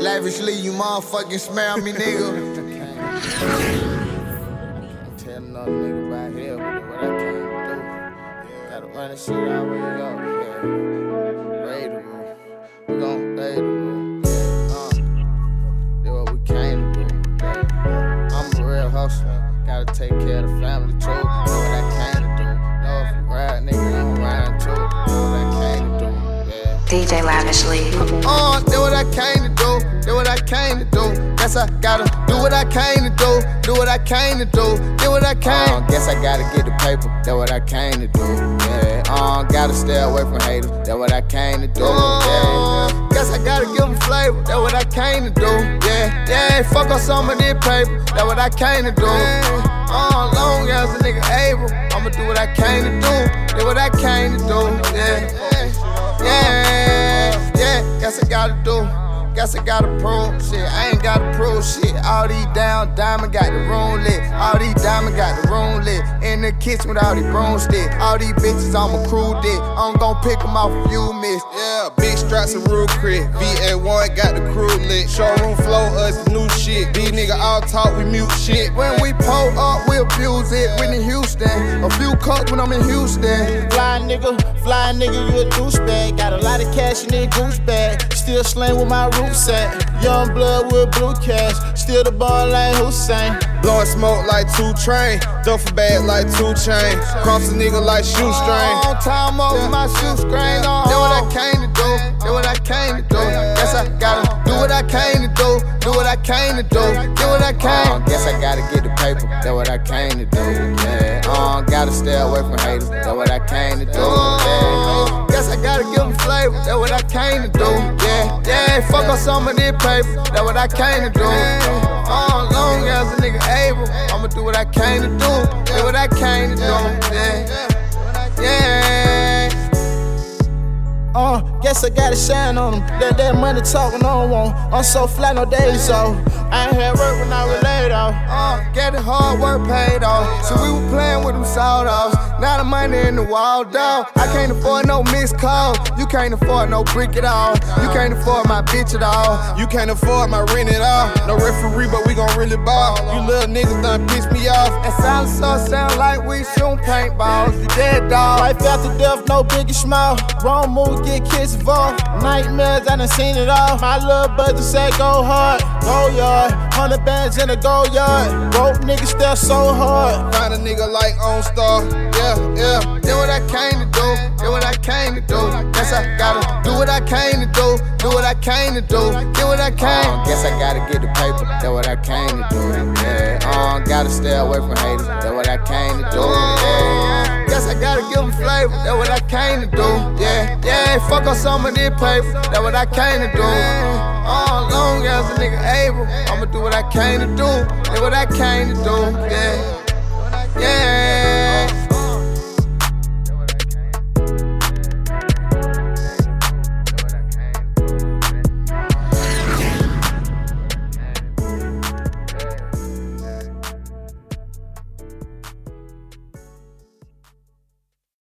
Lavishly, you motherfucking smell me, nigga. Tell another nigga right here what I came to do. Gotta run this shit all the way up. Yeah. Raid the room. We gon' raid the room. That's what we came to do. I'm a real hustler. Gotta take care of the family too. Know what I came to do. Know if you ride, nigga, I'm riding too. Know what I came to do. DJ Lavishly. That's what I came to do. That's what I came to do. Guess I gotta do what I came to do. Do what I came to do. Do what I came. Guess I gotta get the paper. That's what I came to do. Yeah. Gotta stay away from haters. That's what I came to do. Yeah. Guess I gotta give them flavor. That's what I came to do. Yeah. Yeah. Fuck up some of this paper. That's what I came to do. Long as a nigga able, I'ma do what I came to do. Do what I came to do. Yeah. Yeah, guess I gotta do. Guess I gotta prove shit. I ain't gotta prove shit. All these down diamond got the room lit. All these diamond got the room lit. In the kitchen with all these broomsticks. All these bitches on my crew dick. I'm gon' pick them off if you miss. Yeah, big straps and real crit. VA1 got the crew lit. Showroom flow, us the new shit. These niggas all talk, we mute shit. When we pull up, we abuse it. Whitney Houston. A few cups when I'm in Houston. Fly nigga, you a douchebag. Got a lot of cash in that goose bag. Still slang with my roots at. Young blood with blue cash. Still the ball like Hussein. Blowing smoke like 2 Train. Duffel bag like 2 Chain. Cross a nigga like shoestring. On time over my shoestring. That's what I came to do. That's what I came to do. Guess I gotta do what I came to do. Do what I came to do. Do what I came. Guess I gotta get the paper. That's what I came to do. Yeah. Gotta stay away from haters. That's what I came to do. Yeah. Guess I gotta give them flavor. That's what I came to do. Yeah. Yeah. Fuck up some of this paper. That's what I came to do. Long as a nigga able, I'ma do what I came to do. Do what I came to do. Yeah. Guess I gotta shine on them. That money talk when I don't want. I'm so fly, no days off. I ain't had work when I relate off. Get the hard work paid off. So we were playing with them sawed-offs. Now the money in the wall, dog. I can't afford no missed calls. You can't afford no brick at all. You can't afford my bitch at all. You can't afford my rent at all. No referee, but we gon' really ball. You little niggas done piss me off. And sound like we shootin' paintballs. You dead, dog. Life after death, no big and small. Wrong move, get kids involved. Nightmares, I done seen it all. My little buddy said go hard, go yard. 100 bands in a go yard. Broke niggas still so hard. Find a nigga like OnStar. Yeah. That's what I came to do. That's what I came to do. Guess I gotta do what I came to do. Do what I came to do. Do what I came. Guess I gotta get the paper. That's what I came to do. Yeah. Gotta stay away from haters. That's what I came to do. Yeah. Guess I gotta give them flavor. That's what I came to do. Yeah. Yeah. Fuck up some of this paper. That's what I came to do. Long as a nigga able, I'ma do what I came to do. Do what I came to do. Yeah. Yeah.